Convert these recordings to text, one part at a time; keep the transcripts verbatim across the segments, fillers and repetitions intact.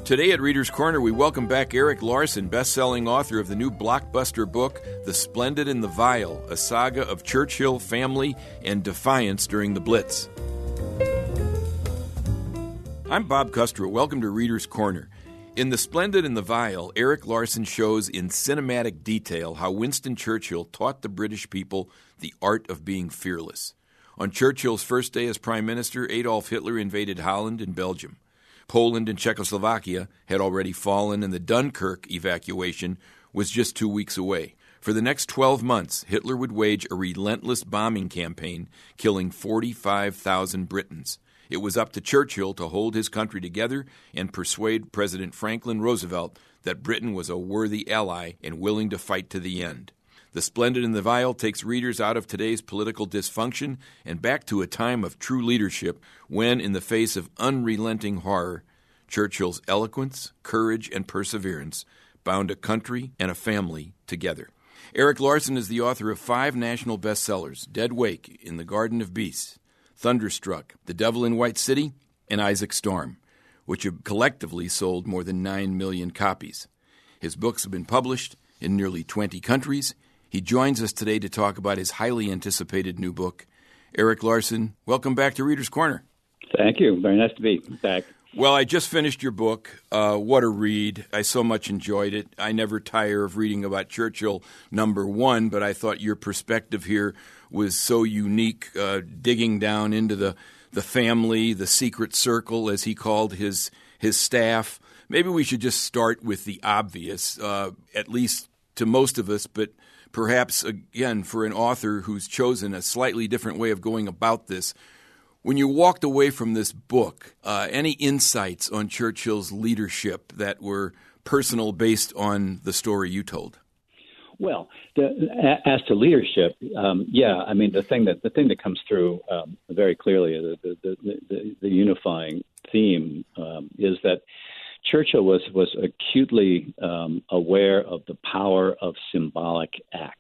Today at Reader's Corner, we welcome back Erik Larson, best-selling author of the new blockbuster book, The Splendid and the Vile, a saga of Churchill, family, and defiance during the Blitz. I'm Bob Custro. Welcome to Reader's Corner. In The Splendid and the Vile, Erik Larson shows in cinematic detail how Winston Churchill taught the British people the art of being fearless. On Churchill's first day as Prime Minister, Adolf Hitler invaded Holland and Belgium. Poland and Czechoslovakia had already fallen, and the Dunkirk evacuation was just two weeks away. For the next twelve months, Hitler would wage a relentless bombing campaign, killing forty-five thousand Britons. It was up to Churchill to hold his country together and persuade President Franklin Roosevelt that Britain was a worthy ally and willing to fight to the end. The Splendid and the Vile takes readers out of today's political dysfunction and back to a time of true leadership when, in the face of unrelenting horror, Churchill's eloquence, courage, and perseverance bound a country and a family together. Erik Larson is the author of five national bestsellers: Dead Wake, In the Garden of Beasts, Thunderstruck, The Devil in White City, and Isaac Storm, which have collectively sold more than nine million copies. His books have been published in nearly twenty countries. He joins us today to talk about his highly anticipated new book. Erik Larson, welcome back to Reader's Corner. Thank you. Very nice to be back. Well, I just finished your book. Uh, what a read. I so much enjoyed it. I never tire of reading about Churchill, number one, but I thought your perspective here was so unique, uh, digging down into the, the family, the secret circle, as he called his, his staff. Maybe we should just start with the obvious, uh, at least to most of us, but perhaps, again, for an author who's chosen a slightly different way of going about this. When you walked away from this book, uh, any insights on Churchill's leadership that were personal based on the story you told? Well, the, as to leadership, um, yeah, I mean, the thing that the thing that comes through um, very clearly, the, the, the, the unifying theme um, is that Churchill was, was acutely um, aware of the power of symbolic acts,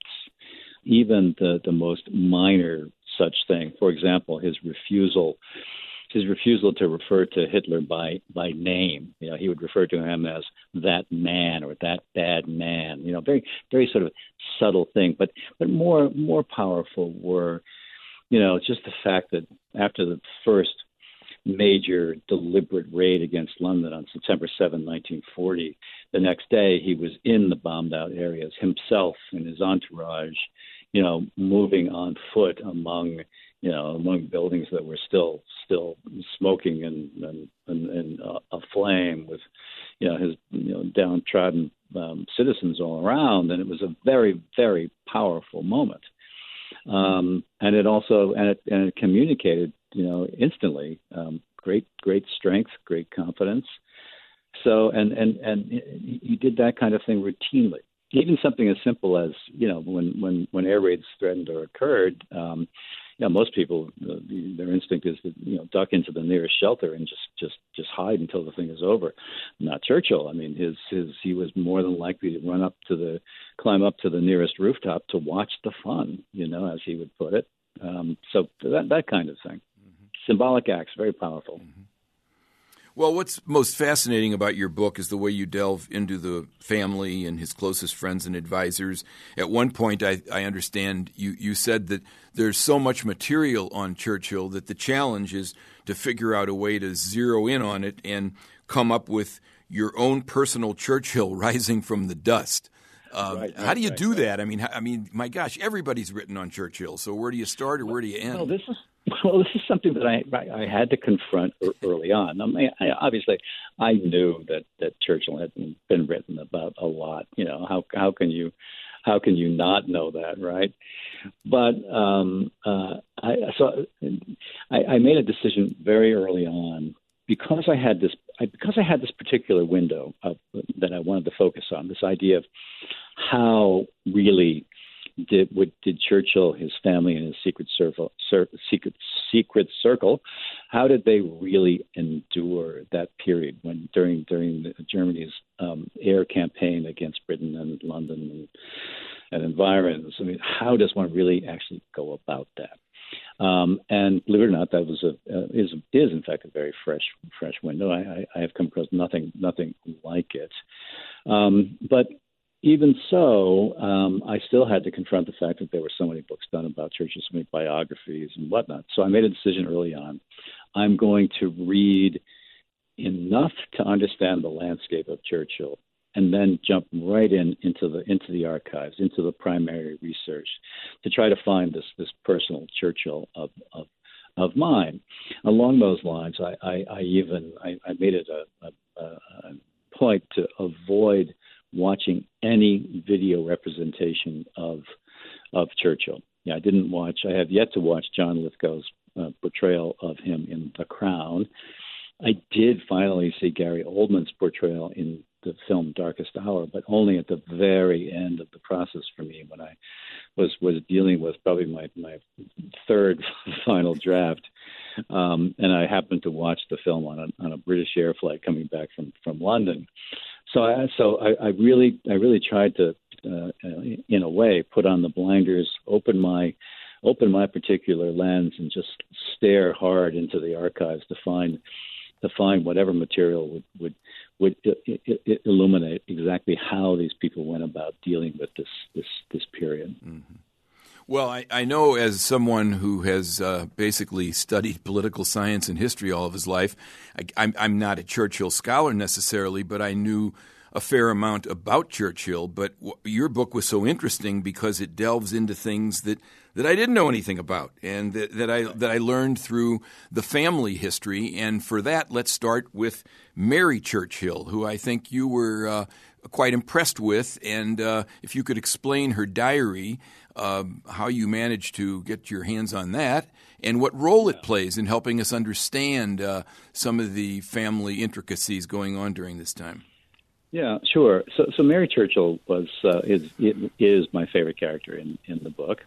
even the, the most minor such thing. For example, his refusal his refusal to refer to Hitler by, by name. You know, he would refer to him as that man or that bad man. You know, very very sort of subtle thing. But but more more powerful were, you know, just the fact that after the first major deliberate raid against London on September seventh, nineteen forty. The next day, he was in the bombed-out areas himself and his entourage, you know, moving on foot among, you know, among buildings that were still still smoking and and, and, and uh, aflame with, you know, his you know downtrodden um, citizens all around, and it was a very very powerful moment. Um, and it also and it and it communicated, you know, instantly, um, great, great strength, great confidence. So, and, and, and he did that kind of thing routinely. Even something as simple as, you know, when, when, when air raids threatened or occurred, um, you know, most people, uh, their instinct is to, you know, duck into the nearest shelter and just, just, just hide until the thing is over. Not Churchill. I mean, his, his, he was more than likely to run up to the, climb up to the nearest rooftop to watch the fun, you know, as he would put it. Um, so that, that kind of thing. Symbolic acts, very powerful. Mm-hmm. Well, what's most fascinating about your book is the way you delve into the family and his closest friends and advisors. At one point, I, I understand you, you said that there's so much material on Churchill that the challenge is to figure out a way to zero in on it and come up with your own personal Churchill rising from the dust. Um, right, how right, do you right, do right. that? I mean, I mean, my gosh, everybody's written on Churchill. So where do you start or where do you end? Well, this is well, this is something that I I, I had to confront early on. I mean, I, obviously, I knew that, that Churchill had been written about a lot. You know, how how can you how can you not know that, right? But um, uh, I so I, I made a decision very early on because I had this I, because I had this particular window of, that I wanted to focus on, this idea of how really did what did Churchill, his family, and his secret circle, cir- secret secret circle, how did they really endure that period when during during the, Germany's um, air campaign against Britain and London and, and environs? I mean, how does one really actually go about that? Um, and believe it or not, that was a uh, is is in fact a very fresh fresh window. I, I, I have come across nothing nothing like it. Um, but even so, um, I still had to confront the fact that there were so many books done about Churchill, so many biographies and whatnot. So I made a decision early on. I'm going to read enough to understand the landscape of Churchill, and then jump right in into the into the archives, into the primary research, to try to find this this personal Churchill of of, of mine. Along those lines, I, I, I even I, I made it a, a, a point to avoid watching any video representation of of Churchill. Yeah, I didn't watch. I have yet to watch John Lithgow's uh, portrayal of him in The Crown. I did finally see Gary Oldman's portrayal in the film Darkest Hour, but only at the very end of the process for me, when I was was dealing with probably my, my third final draft. Um, and I happened to watch the film on a, on a British Air flight coming back from, from London. So I, so I, I really I really tried to, uh, in a way, put on the blinders, open my open my particular lens, and just stare hard into the archives to find to find whatever material would would would I- I- illuminate exactly how these people went about dealing with this this this period. Mm-hmm. Well, I, I know, as someone who has uh, basically studied political science and history all of his life, I, I'm, I'm not a Churchill scholar necessarily, but I knew a fair amount about Churchill. But w- your book was so interesting because it delves into things that, that I didn't know anything about, and that, that I that I learned through the family history. And for that, let's start with Mary Churchill, who I think you were uh, quite impressed with. And uh, if you could explain her diary, uh, how you managed to get your hands on that, and what role it plays in helping us understand uh, some of the family intricacies going on during this time. Yeah, sure. So, so Mary Churchill was uh, is is my favorite character in, in the book.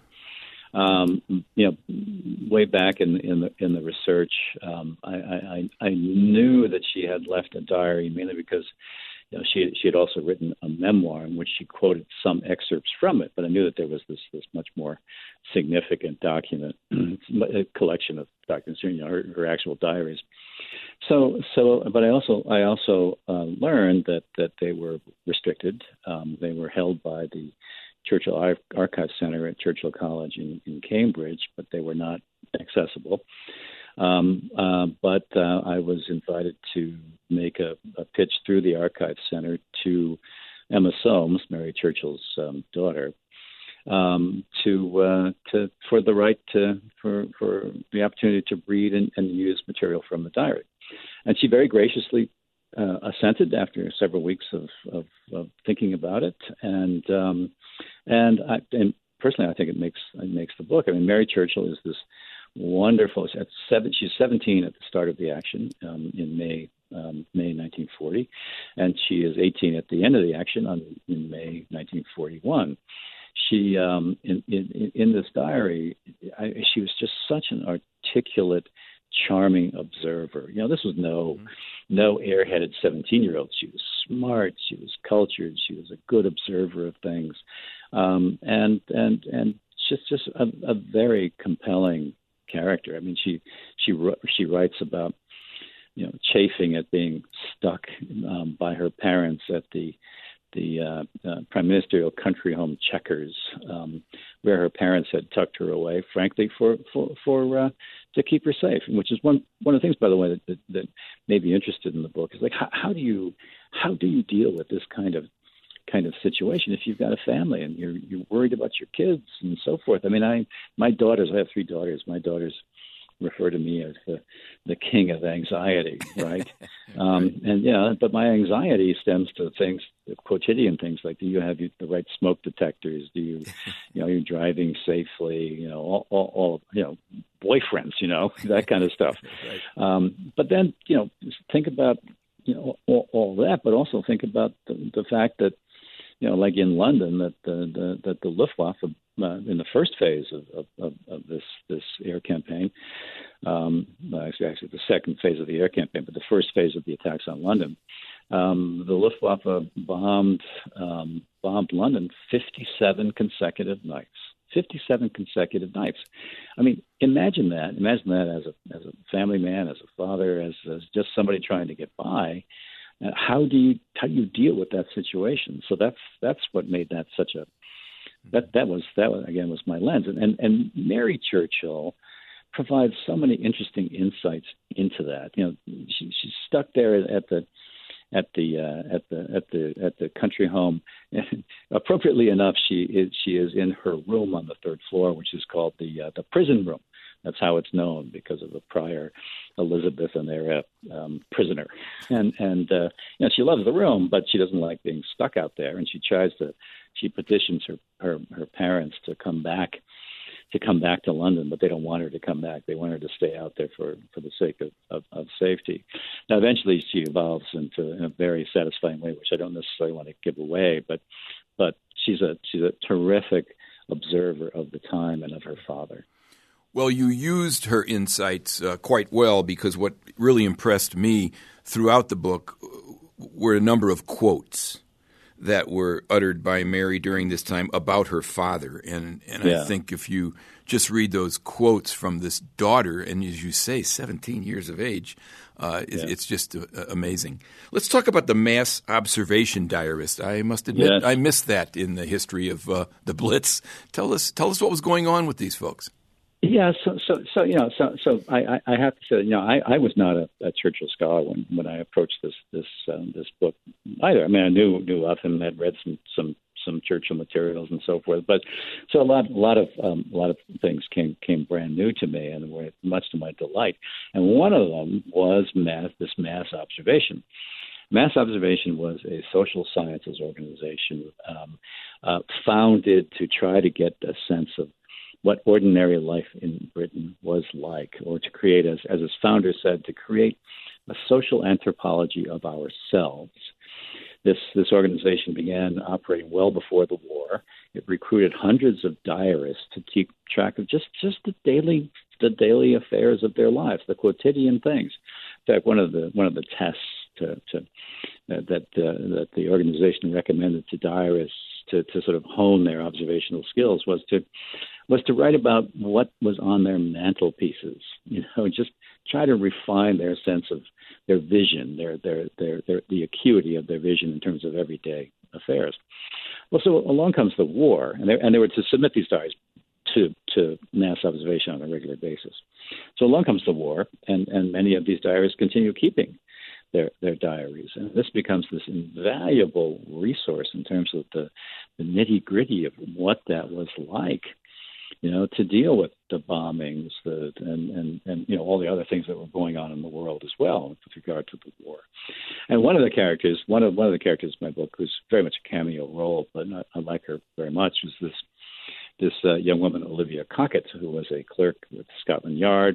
Um, you know, way back in in the in the research, um, I, I I knew that she had left a diary, mainly because you know, she she had also written a memoir in which she quoted some excerpts from it. But I knew that there was this this much more significant document, a collection of documents, you know, her, her actual diaries. So, so, but I also, I also uh, learned that, that they were restricted. Um, they were held by the Churchill Ar- Archive Center at Churchill College in, in Cambridge, but they were not accessible. Um, uh, but uh, I was invited to make a, a pitch through the Archive Center to Emma Soames, Mary Churchill's um, daughter, um, to uh, to for the right to for for the opportunity to read and, and use material from the diary. And she very graciously uh, assented after several weeks of, of, of thinking about it. And um, and, I, and personally, I think it makes it makes the book. I mean, Mary Churchill is this wonderful. At seven, she's seventeen at the start of the action um, in May um, May nineteen forty, and she is eighteen at the end of the action on in May nineteen forty-one. She um, in, in in this diary, I, she was just such an articulate, charming observer. You know, this was no mm-hmm. no airheaded seventeen-year-old. She was smart. She was cultured. She was a good observer of things, um, and and and just just a, a very compelling character. I mean, she she she writes about you know chafing at being stuck um, by her parents at the the uh, uh, prime ministerial country home Chequers, um, where her parents had tucked her away, frankly, for for for uh, to keep her safe. Which is one one of the things, by the way, that, that, that made me interested in the book. Is like how, how do you how do you deal with this kind of kind of situation if you've got a family and you're you're worried about your kids and so forth. I mean, I my daughters, I have three daughters. My daughters refer to me as the the king of anxiety, right? um, right. And yeah, but my anxiety stems to things, quotidian things like, do you have the right smoke detectors? Do you, you know, you're driving safely? You know, all, all, all you know, boyfriends, you know, that kind of stuff. Right. Um, but then, you know, think about you know all, all that, but also think about the, the fact that, you know, like in London, that the, the that the Luftwaffe uh, in the first phase of, of, of, of this this air campaign, um, actually, actually the second phase of the air campaign, but the first phase of the attacks on London, um, the Luftwaffe bombed um, bombed London fifty-seven consecutive nights. fifty-seven consecutive nights. I mean, imagine that. Imagine that as a as a family man, as a father, as, as just somebody trying to get by. Uh, how do you how do you deal with that situation? So that's that's what made that such a that that was that was, again was my lens. And and, and Mary Churchill provides so many interesting insights into that. You know, she, she's stuck there at the at the uh, at the at the at the country home. And appropriately enough, she is she is in her room on the third floor, which is called the uh, the prison room. That's how it's known because of the prior Elizabeth and their um, prisoner. And and uh, you know, she loves the room, but she doesn't like being stuck out there. And she tries to she petitions her her, her parents to come back. to come back to London, but they don't want her to come back. They want her to stay out there for, for the sake of, of, of safety. Now, eventually she evolves into in a very satisfying way, which I don't necessarily want to give away, but but she's a she's a terrific observer of the time and of her father. Well, you used her insights uh, quite well, because what really impressed me throughout the book were a number of quotes that were uttered by Mary during this time about her father. And, and yeah. I think if you just read those quotes from this daughter, and as you say, seventeen years of age, uh, yeah. it's just uh, amazing. Let's talk about the mass observation diarist. I must admit, yes. I missed that in the history of uh, the Blitz. Tell us, tell us what was going on with these folks. Yeah, so so so you know, so so I, I have to say, you know, I, I was not a, a Churchill scholar when, when I approached this this um, this book either. I mean, I knew knew of him, had read some some some Churchill materials and so forth, but so a lot a lot of um, a lot of things came came brand new to me, and were much to my delight. And one of them was mass this mass observation. Mass Observation was a social sciences organization um, uh, founded to try to get a sense of what ordinary life in Britain was like, or to create, as, as its founder said, to create a social anthropology of ourselves. This this organization began operating well before the war. It recruited hundreds of diarists to keep track of just, just the daily the daily affairs of their lives, the quotidian things. In fact, one of the one of the tests to, to uh, that uh, that the organization recommended to diarists to, to sort of hone their observational skills was to was to write about what was on their mantelpieces. You know, just try to refine their sense of their vision, their their their, their the acuity of their vision in terms of everyday affairs. Well, so along comes the war, and they and they were to submit these diaries to to mass observation on a regular basis. So along comes the war, and, and many of these diarists continue keeping their their diaries, and this becomes this invaluable resource in terms of the, the nitty gritty of what that was like. You know, to deal with the bombings, the and, and, and you know all the other things that were going on in the world as well with regard to the war. And one of the characters, one of one of the characters in my book, who's very much a cameo role, but not, I like her very much, was this this uh, young woman, Olivia Cockett, who was a clerk with Scotland Yard.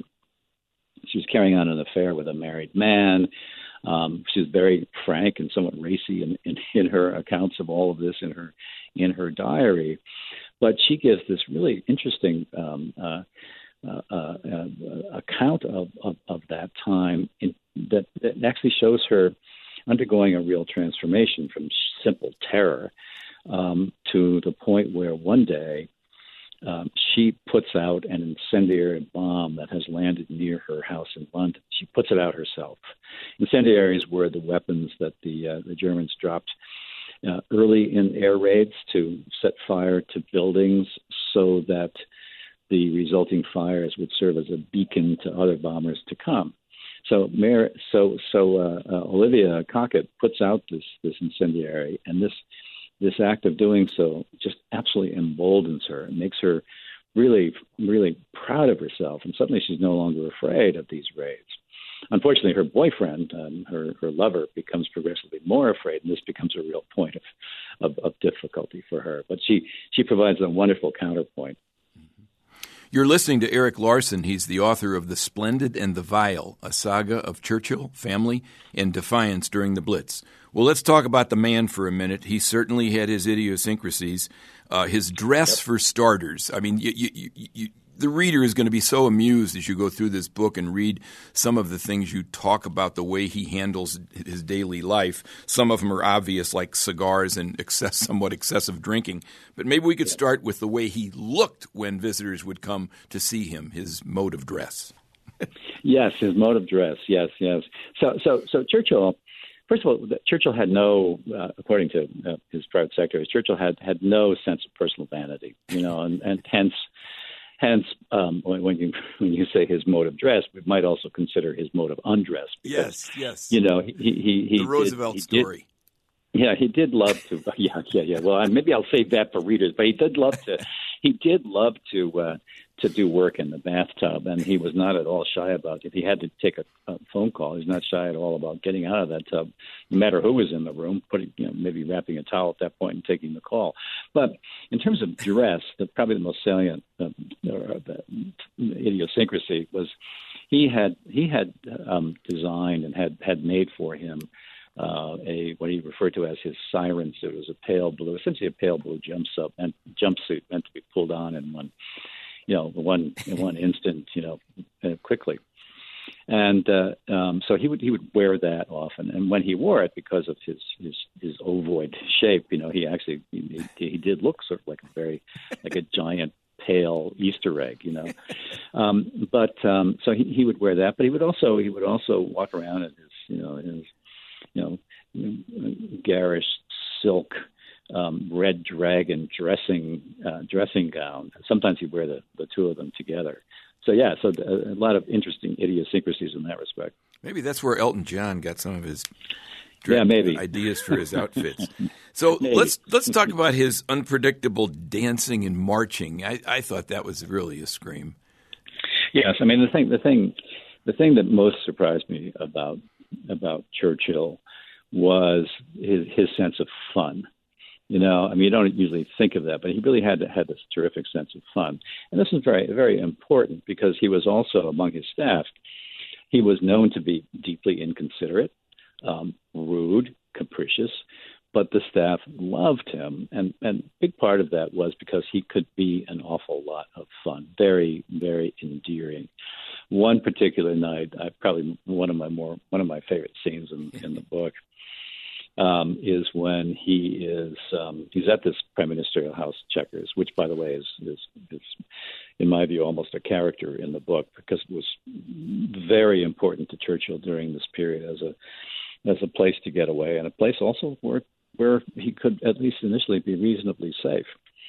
She was carrying on an affair with a married man. Um, she was very frank and somewhat racy in, in, in her accounts of all of this in her in her diary. But she gives this really interesting um, uh, uh, uh, uh, account of, of, of that time in, that, that actually shows her undergoing a real transformation from simple terror um, to the point where one day um, she puts out an incendiary bomb that has landed near her house in London. She puts it out herself. Incendiaries were the weapons that the uh, the Germans dropped Uh, early in air raids to set fire to buildings so that the resulting fires would serve as a beacon to other bombers to come. So, Mayor, so, so uh, uh, Olivia Cockett puts out this this incendiary, and this this act of doing so just absolutely emboldens her. It makes her really, really proud of herself, and suddenly she's no longer afraid of these raids. Unfortunately, her boyfriend, um, her, her lover, becomes progressively more afraid, and this becomes a real point of, of, of difficulty for her. But she, she provides a wonderful counterpoint. You're listening to Erik Larson. He's the author of The Splendid and the Vile, a saga of Churchill, family, and defiance during the Blitz. Well, let's talk about the man for a minute. He certainly had his idiosyncrasies. Uh, his dress, yep. for starters. I mean, you, you, you, the reader is going to be so amused as you go through this book and read some of the things you talk about, the way he handles his daily life. Some of them are obvious, like cigars and excess, somewhat excessive drinking. But maybe we could start with the way he looked when visitors would come to see him, his mode of dress. Yes, his mode of dress. Yes, yes. So, so, so Churchill. First of all, Churchill had no, uh, according to uh, his private secretary, Churchill had, had no sense of personal vanity, you know, and, and hence, hence um, when, when you when you say his mode of dress, we might also consider his mode of undress. Because, yes, yes. You know, he he, he the Roosevelt did, he story. Did, yeah, he did love to. Yeah, yeah, yeah. Well, maybe I'll save that for readers. But he did love to. He did love to. Uh, to do work in the bathtub, and he was not at all shy about it. If he had to take a, a phone call, he's not shy at all about getting out of that tub, no matter who was in the room, putting, you know, maybe wrapping a towel at that point and taking the call. But in terms of dress, the, probably the most salient uh, or, uh, idiosyncrasy was he had he had um, designed and had, had made for him uh, a what he referred to as his siren suit. It was a pale blue, essentially a pale blue jumpsuit, and jumpsuit meant to be pulled on in one. You know, one in one instant, you know, uh, quickly, and uh, um, so he would he would wear that often. And when he wore it, because of his his, his ovoid shape, you know, he actually he, he did look sort of like a very like a giant pale Easter egg, you know. Um, but um, so he, he would wear that, but he would also he would also walk around in his you know in his you know garish silk. Um, red dragon dressing uh, dressing gown. Sometimes he'd wear the, the two of them together. So, yeah, so a, a lot of interesting idiosyncrasies in that respect. Maybe that's where Elton John got some of his dra- yeah, maybe. ideas for his outfits. So let's let's talk about his unpredictable dancing and marching. I, I thought that was really a scream. Yes, I mean, the thing the thing, the thing that most surprised me about about Churchill was his, his sense of fun. You know, I mean, you don't usually think of that, but he really had had this terrific sense of fun. And this is very, very important because he was also, among his staff, he was known to be deeply inconsiderate, um, rude, capricious, but the staff loved him. And, and a big part of that was because he could be an awful lot of fun, very, very endearing. One particular night, I probably one of my more one of my favorite scenes in, in the book. Um, is when he is um, he's at this prime ministerial house, Chequers, which, by the way, is, is is in my view almost a character in the book because it was very important to Churchill during this period as a as a place to get away and a place also where where he could at least initially be reasonably safe.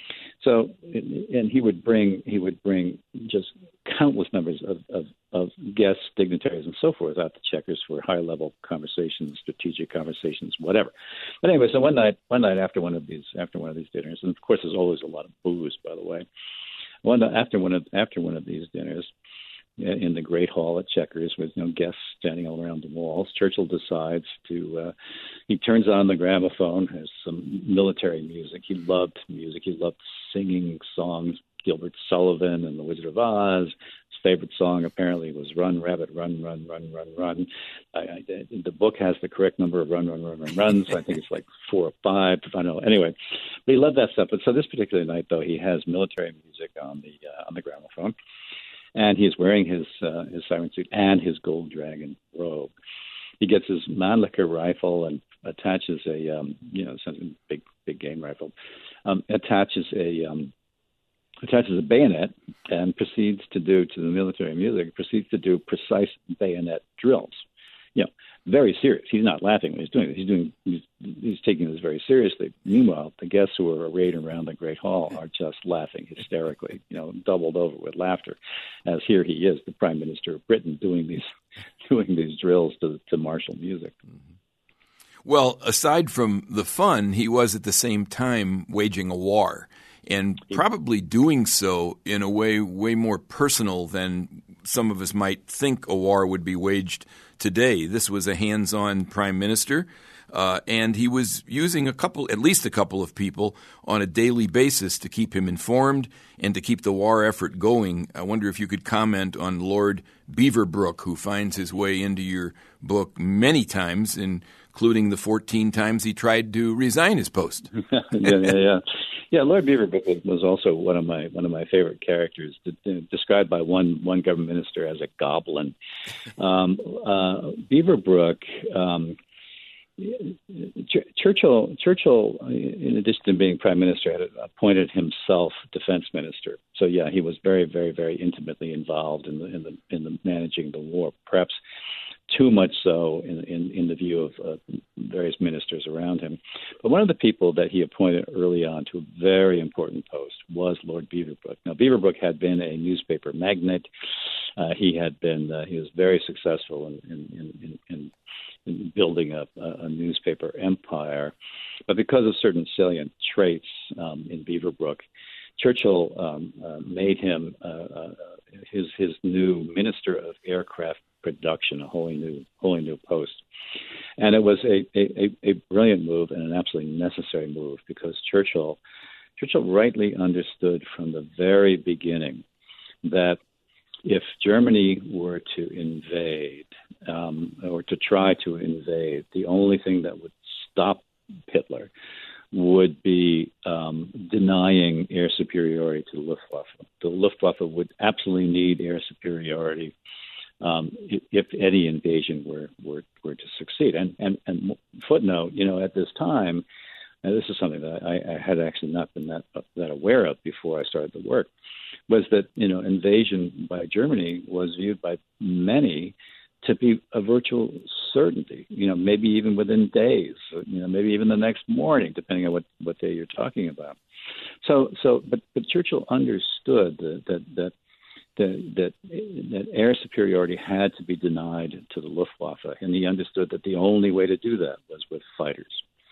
So, and he would bring he would bring just countless numbers of, of, of guests, dignitaries, and so forth out to Chequers for high-level conversations, strategic conversations, whatever. But anyway, so one night, one night after one of these after one of these dinners, and of course, there's always a lot of booze, by the way. One after one of after one of these dinners, in the Great Hall at Chequers with you know guests standing all around the walls, Churchill decides to uh, he turns on the gramophone. There's some military music. He loved music. He loved singing songs. Gilbert Sullivan and The Wizard of Oz. His favorite song apparently was "Run, Rabbit, Run, Run, Run, Run, Run." I, I, the book has the correct number of "Run, Run, Run, Run, Run," so I think it's like four or five. I don't know. Anyway, but he loved that stuff. But so this particular night, though, he has military music on the uh, on the gramophone. And he's wearing his uh, his siren suit and his gold dragon robe. He gets his Mannlicher rifle and attaches a um, you know something big big game rifle, um, attaches a um, attaches a bayonet and proceeds to do to the military music. Proceeds to do precise bayonet drills. You know, very serious. He's not laughing when he's doing this. He's doing he's, he's taking this very seriously. Meanwhile, the guests who are arrayed around the Great Hall are just laughing hysterically, you know, doubled over with laughter, as here he is, the Prime Minister of Britain, doing these doing these drills to to martial music. Mm-hmm. Well, aside from the fun, he was at the same time waging a war, and probably doing so in a way way more personal than some of us might think a war would be waged today. This was a hands-on prime minister, uh, and he was using a couple, at least a couple of people on a daily basis to keep him informed and to keep the war effort going. I wonder if you could comment on Lord Beaverbrook, who finds his way into your book many times, in including the fourteen times he tried to resign his post. yeah, yeah, yeah. Yeah, Lord Beaverbrook was also one of my one of my favorite characters, described by one one government minister as a goblin. Um, uh, Beaverbrook. Um, Churchill, Churchill, in addition to being prime minister, had appointed himself defense minister. So yeah, he was very, very, very intimately involved in the in the in the managing the war. Perhaps too much so in in, in the view of uh, various ministers around him. But one of the people that he appointed early on to a very important post was Lord Beaverbrook. Now, Beaverbrook had been a newspaper magnate. Uh, he had been uh, he was very successful in in in, in, in in building a, a newspaper empire, but because of certain salient traits um, in Beaverbrook, Churchill um, uh, made him uh, uh, his his new Minister of Aircraft Production, a wholly new wholly new post, and it was a, a, a brilliant move and an absolutely necessary move because Churchill Churchill rightly understood from the very beginning that if Germany were to invade um, or to try to invade, the only thing that would stop Hitler would be um, denying air superiority to the Luftwaffe. The Luftwaffe would absolutely need air superiority um, if, if any invasion were, were, were to succeed. And, and, and footnote, you know, at this time, and this is something that I, I had actually not been that that aware of before I started the work, was that, you know, invasion by Germany was viewed by many to be a virtual certainty, you know, maybe even within days, you know, maybe even the next morning, depending on what, what day you're talking about. So, so, but, but Churchill understood that, that, that, that, that, that air superiority had to be denied to the Luftwaffe, and he understood that the only way to do that was with fighters.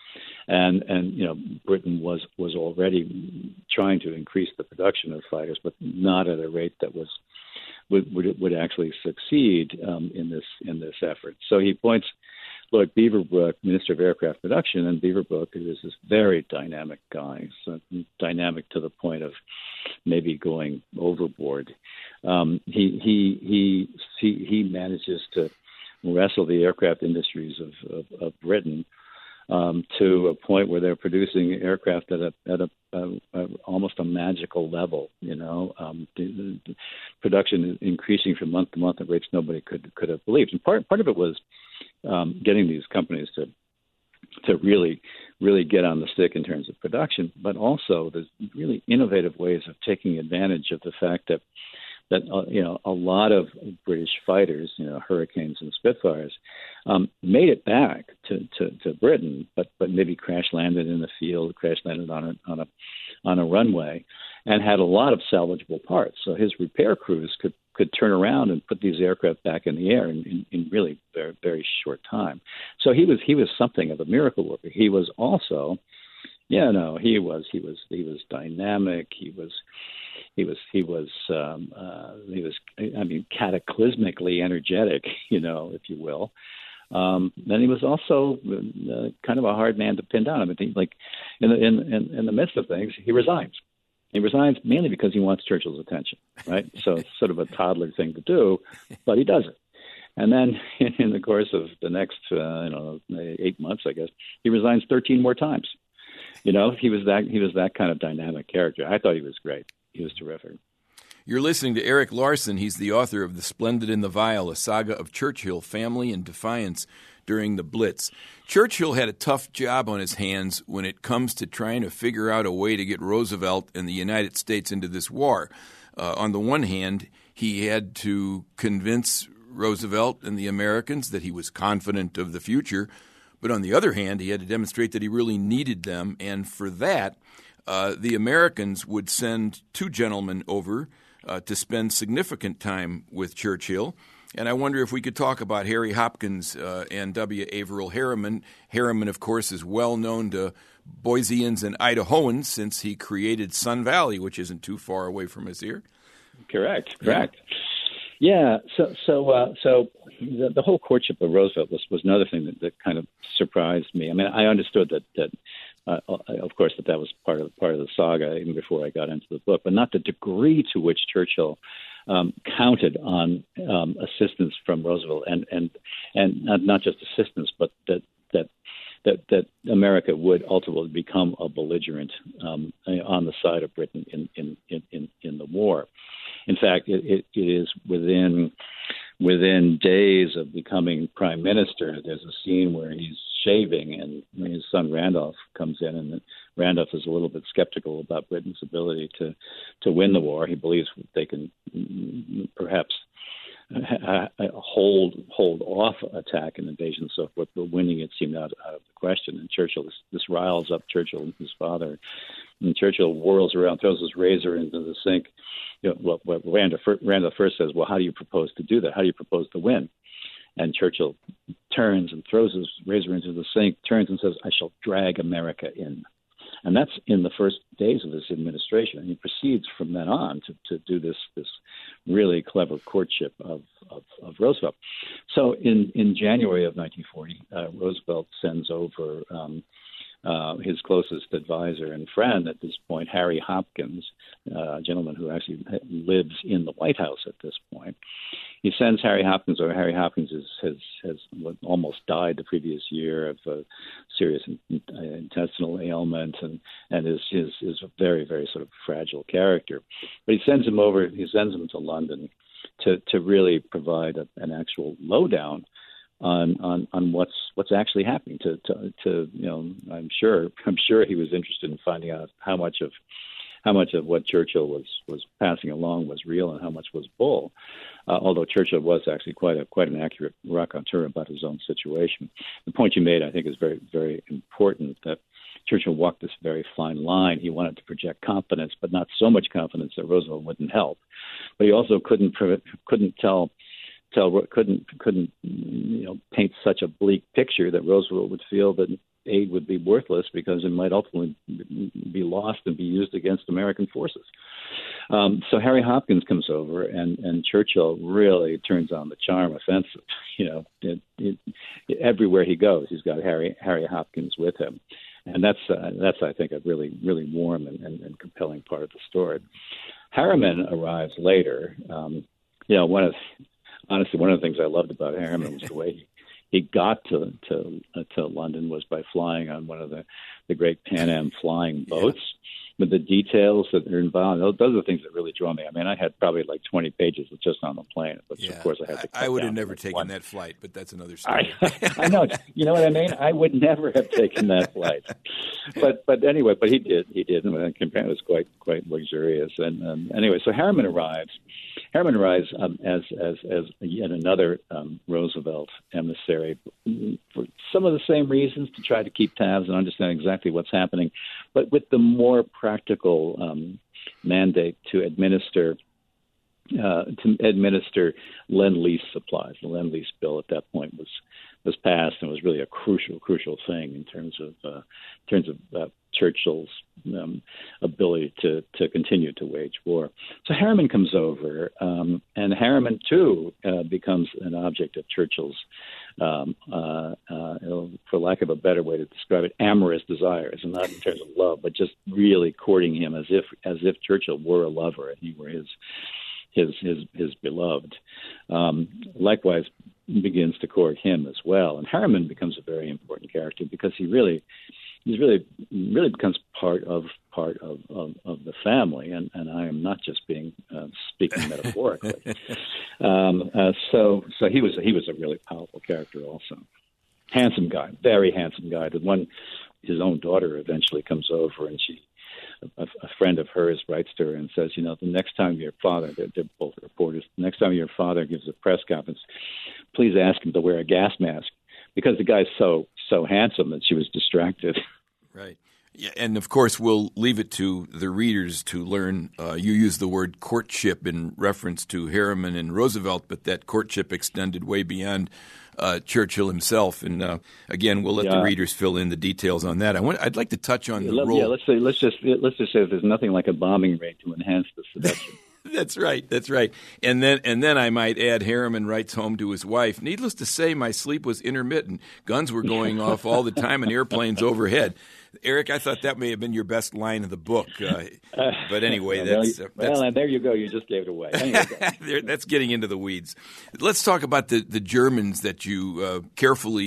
And, and you know, Britain was, was already trying to increase the production of fighters, but not at a rate that was would would, would actually succeed um, in this in this effort. So he appoints Lord Beaverbrook, Minister of Aircraft Production, and Beaverbrook is this very dynamic guy, so dynamic to the point of maybe going overboard. Um, he, he he he he manages to wrestle the aircraft industries of, of, of Britain Um, to a point where they're producing aircraft at a at a, a, a almost a magical level. You know, um, the, the production is increasing from month to month at rates nobody could could have believed. And part part of it was um, getting these companies to to really really get on the stick in terms of production, but also there's really innovative ways of taking advantage of the fact that that, uh, you know, a lot of British fighters, you know, Hurricanes and Spitfires, um, made it back to, to, to Britain, but, but maybe crash landed in the field, crash landed on a, on a, on a runway, and had a lot of salvageable parts. So his repair crews could, could turn around and put these aircraft back in the air in, in, in really very, very short time. So he was, he was something of a miracle worker. He was also, yeah, no, he was, he was, he was dynamic. He was, He was he was um, uh, he was I mean cataclysmically energetic, you know, if you will. Um, then he was also uh, kind of a hard man to pin down. I mean, he, like in the in, in in the midst of things, he resigns. He resigns mainly because he wants Churchill's attention, right? So it's sort of a toddler thing to do, but he does it. And then in the course of the next uh, you know eight months, I guess, he resigns thirteen more times. You know, he was that he was that kind of dynamic character. I thought he was great. He was terrific. You're listening to Erik Larson. He's the author of The Splendid and the Vile, a saga of Churchill, family, and defiance during the Blitz. Churchill had a tough job on his hands when it comes to trying to figure out a way to get Roosevelt and the United States into this war. Uh, on the one hand, he had to convince Roosevelt and the Americans that he was confident of the future, but on the other hand, he had to demonstrate that he really needed them, and for that, Uh, the Americans would send two gentlemen over uh, to spend significant time with Churchill. And I wonder if we could talk about Harry Hopkins uh, and W. Averill Harriman. Harriman, of course, is well known to Boiseans and Idahoans since he created Sun Valley, which isn't too far away from us here. Correct, correct. Yeah, yeah so so uh, so the, the whole courtship of Roosevelt was, was another thing that, that kind of surprised me. I mean, I understood that that Uh, of course, that that was part of part of the saga even before I got into the book, but not the degree to which Churchill um, counted on um, assistance from Roosevelt, and and and not, not just assistance, but that that that that America would ultimately become a belligerent um, on the side of Britain in in, in, in the war. In fact, it, it, it is within within days of becoming prime minister. There's a scene where he's shaving, and his son Randolph comes in, and Randolph is a little bit skeptical about Britain's ability to to win the war. He believes they can perhaps uh, hold hold off attack and invasion and so forth, but winning it seemed out, out of the question. And Churchill, this, this riles up Churchill and his father. And Churchill whirls around, throws his razor into the sink. You know, well, well, Randolph, Randolph first says, well, how do you propose to do that? How do you propose to win? And Churchill turns and throws his razor into the sink, turns and says, I shall drag America in. And that's in the first days of his administration. And he proceeds from then on to, to do this this really clever courtship of, of, of Roosevelt. So in, in January of nineteen forty, uh, Roosevelt sends over um, uh, his closest advisor and friend at this point, Harry Hopkins, uh, a gentleman who actually lives in the White House at this point. He sends Harry Hopkins over. Harry Hopkins is, has has almost died the previous year of a serious intestinal ailment, and and is is is a very very sort of fragile character. But he sends him over. He sends him to London to to really provide a, an actual lowdown on on on what's what's actually happening. To to to you know, I'm sure I'm sure he was interested in finding out how much of how much of what Churchill was, was passing along was real and how much was bull. Uh, although Churchill was actually quite a quite an accurate raconteur about his own situation. The point you made, I think, is very, very important, that Churchill walked this very fine line. He wanted to project confidence, but not so much confidence that Roosevelt wouldn't help. But he also couldn't couldn't tell tell couldn't couldn't you know paint such a bleak picture that Roosevelt would feel that aid would be worthless because it might ultimately be lost and be used against American forces. Um, so Harry Hopkins comes over, and, and Churchill really turns on the charm offensive. You know, it, it, it, everywhere he goes, he's got Harry Harry Hopkins with him, and that's uh, that's I think a really really warm and, and, and compelling part of the story. Harriman arrives later. Um, you know, one of honestly one of the things I loved about Harriman was the way he. He got to to uh, to London was by flying on one of the, the great Pan Am flying boats. Yeah. But the details that are involved, those, those are the things that really draw me. I mean, I had probably like twenty pages just on the plane, but yeah. of course I had to. I, I would have never taken one. that flight, but that's another story. I, I know. You know what I mean? I would never have taken that flight. But but anyway, but he did. He did, and it was quite quite luxurious. And um, anyway, so Harriman arrives. Harriman arrives um, as as as yet another um, Roosevelt emissary for some of the same reasons, to try to keep tabs and understand exactly what's happening, but with the more practical um, mandate to administer uh, to administer Lend-Lease supplies. The Lend-Lease bill at that point was was passed and was really a crucial crucial thing in terms of uh, in terms of uh, Churchill's um, ability to, to continue to wage war. So Harriman comes over, um, and Harriman, too, uh, becomes an object of Churchill's, um, uh, uh, for lack of a better way to describe it, amorous desires, and not in terms of love, but just really courting him as if as if Churchill were a lover and he were his his his, his beloved. Um, likewise, begins to court him as well. And Harriman becomes a very important character because he really He's really, really becomes part of part of, of, of the family, and, and I am not just being uh, speaking metaphorically. um, uh, so, so he was he was a really powerful character, also. Handsome guy, very handsome guy. The one, his own daughter eventually comes over, and she, a, a friend of hers, writes to her and says, you know, the next time your father, they're, they're both reporters, the next time your father gives a press conference, please ask him to wear a gas mask, because the guy's so so handsome that she was distracted. Right. Yeah, and of course, we'll leave it to the readers to learn. Uh, you use the word courtship in reference to Harriman and Roosevelt, but that courtship extended way beyond uh, Churchill himself. And uh, again, we'll let yeah. the readers fill in the details on that. I want, I'd like to touch on yeah, the let, role. Yeah, let's say let's just let's just say there's nothing like a bombing raid to enhance the seduction. That's right. That's right. And then and then I might add, Harriman writes home to his wife, needless to say, my sleep was intermittent. Guns were going off all the time and airplanes overhead. Eric, I thought that may have been your best line of the book. Uh, but anyway, well, that's, well, uh, that's... Well, and there you go. You just gave it away. Anyway, that's getting into the weeds. Let's talk about the, the Germans that you uh, carefully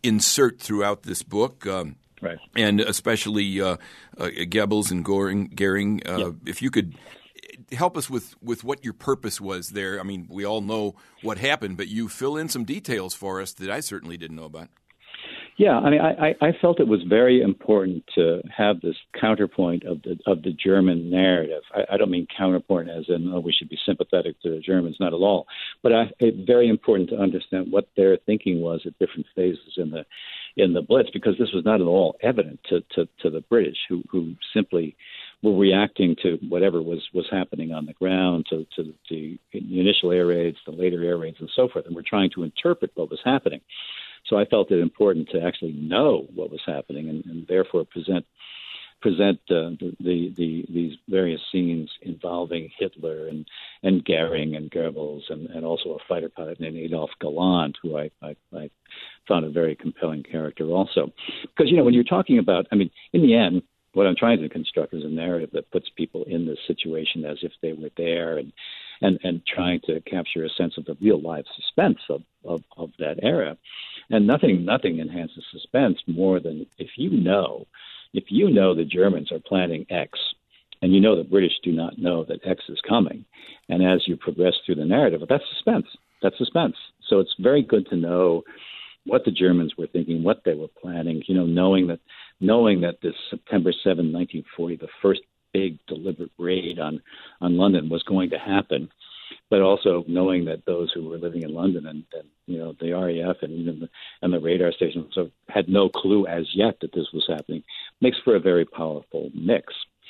insert throughout this book. Um, right. And especially uh, uh, Goebbels and Goring, Goering. Uh, yeah. If you could help us with, with what your purpose was there. I mean, we all know what happened, but you fill in some details for us that I certainly didn't know about. Yeah, I mean, I, I felt it was very important to have this counterpoint of the of the German narrative. I, I don't mean counterpoint as in, oh, we should be sympathetic to the Germans, not at all. But I, it's very important to understand what their thinking was at different phases in the in the Blitz, because this was not at all evident to, to, to the British, who, who simply were reacting to whatever was, was happening on the ground, to, to the initial air raids, the later air raids, and so forth, and were trying to interpret what was happening. So I felt it important to actually know what was happening, and, and therefore present present uh, the, the, the these various scenes involving Hitler and, and Goering and Goebbels, and, and also a fighter pilot named Adolf Galland, who I, I, I found a very compelling character also. Because, you know, when you're talking about, I mean, in the end, what I'm trying to construct is a narrative that puts people in this situation as if they were there, and and, and trying to capture a sense of the real life suspense of, of, of that era. And nothing nothing enhances suspense more than if you know, if you know the Germans are planning X, and you know the British do not know that X is coming, and as you progress through the narrative, that's suspense. That's suspense. So it's very good to know what the Germans were thinking, what they were planning, you know, knowing that knowing that this September seventh, nineteen forty, the first big deliberate raid on, on London was going to happen, but also knowing that those who were living in London and, and you know, the R A F and even the, and the radar stations so had no clue as yet that this was happening, makes for a very powerful mix.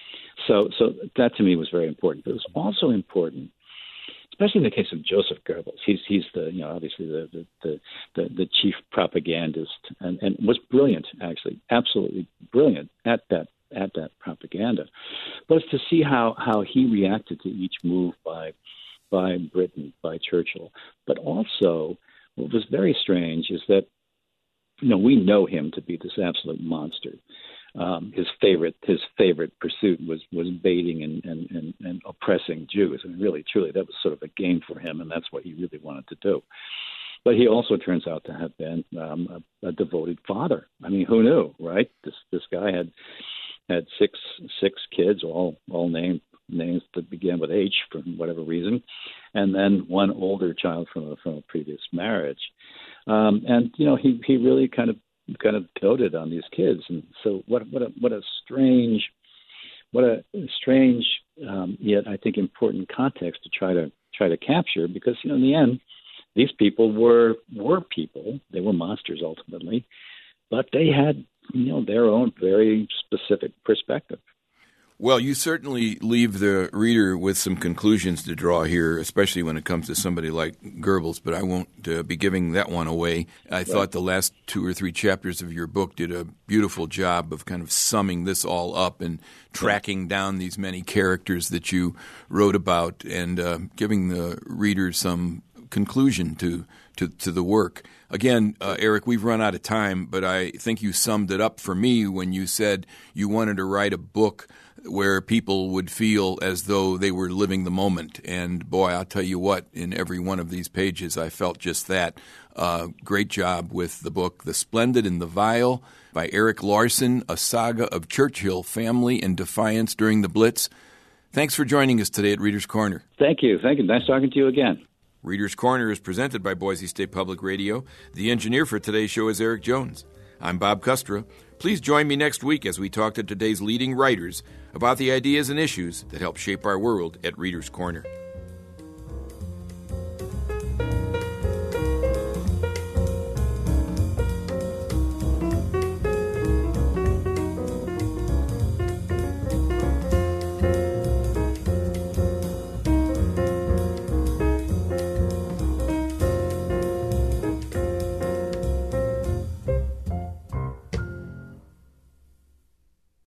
So, so that to me was very important. But it was also important, especially in the case of Joseph Goebbels. He's he's the you know obviously the the the, the, the chief propagandist, and, and was brilliant, actually, absolutely brilliant at that at that propaganda. But it's to see how, how he reacted to each move by by Britain, by Churchill. But also, what was very strange is that you know we know him to be this absolute monster. Um, his favorite his favorite pursuit was, was baiting and, and, and, and oppressing Jews. And really, truly, that was sort of a game for him, and that's what he really wanted to do. But he also turns out to have been um, a, a devoted father. I mean, who knew, right? This this guy had had six six kids, all all named names that began with H for whatever reason, and then one older child from a, from a previous marriage. Um, and you know, he he really kind of kind of doted on these kids, and so what what a what a strange what a strange um, yet I think important context to try to try to capture, because you know in the end these people were were people, they were monsters ultimately, but they had you know their own very specific perspective. Well, you certainly leave the reader with some conclusions to draw here, especially when it comes to somebody like Goebbels, but I won't uh, be giving that one away. I right. thought the last two or three chapters of your book did a beautiful job of kind of summing this all up and tracking yeah. down these many characters that you wrote about and uh, giving the reader some conclusion to, to, to the work. Again, uh, Eric, we've run out of time, but I think you summed it up for me when you said you wanted to write a book where people would feel as though they were living the moment. And boy, I'll tell you what, in every one of these pages, I felt just that. Uh, great job with the book, The Splendid and the Vile, by Erik Larson, a saga of Churchill family and defiance during the Blitz. Thanks for joining us today at Reader's Corner. Thank you. Thank you. Nice talking to you again. Reader's Corner is presented by Boise State Public Radio. The engineer for today's show is Eric Jones. I'm Bob Custra. Please join me next week as we talk to today's leading writers about the ideas and issues that help shape our world at Reader's Corner.